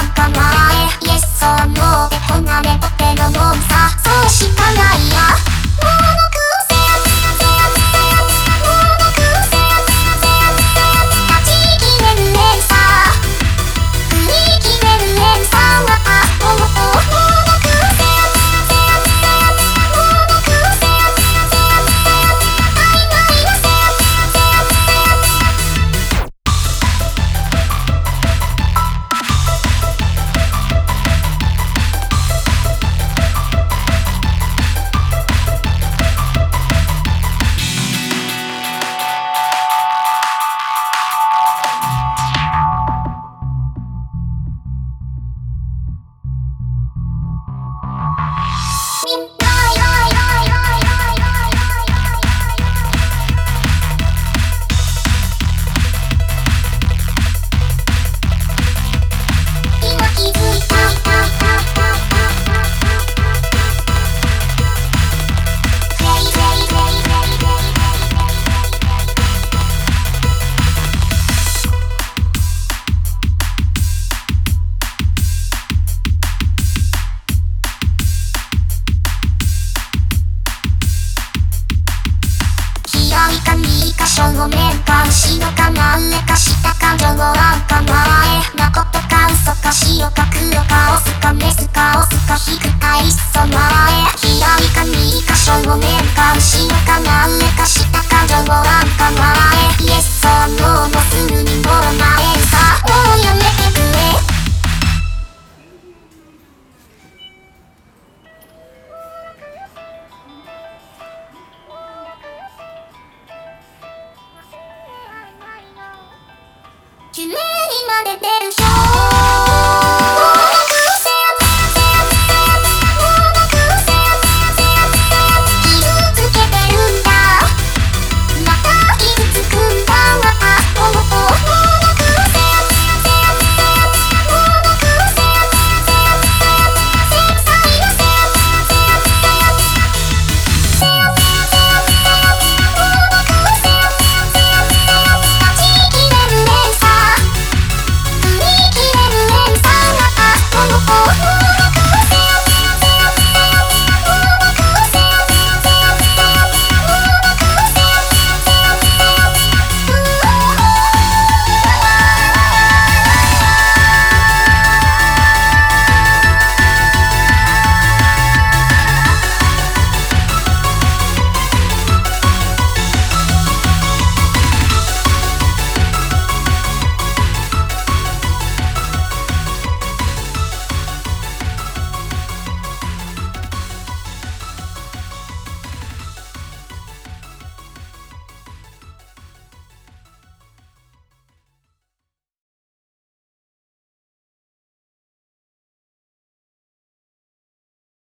んかなイエスそうノーでこなれとてのもんさそうしかないや正面か後ろか真上か下か上腕か前まことか嘘か白か黒かオスかメスかオスか引くかいっそ前左か右か正面か後ろか真上か下か上腕か前イエスそうノーもすぐにもらえるさもうやめてくれ夢にまで出るよ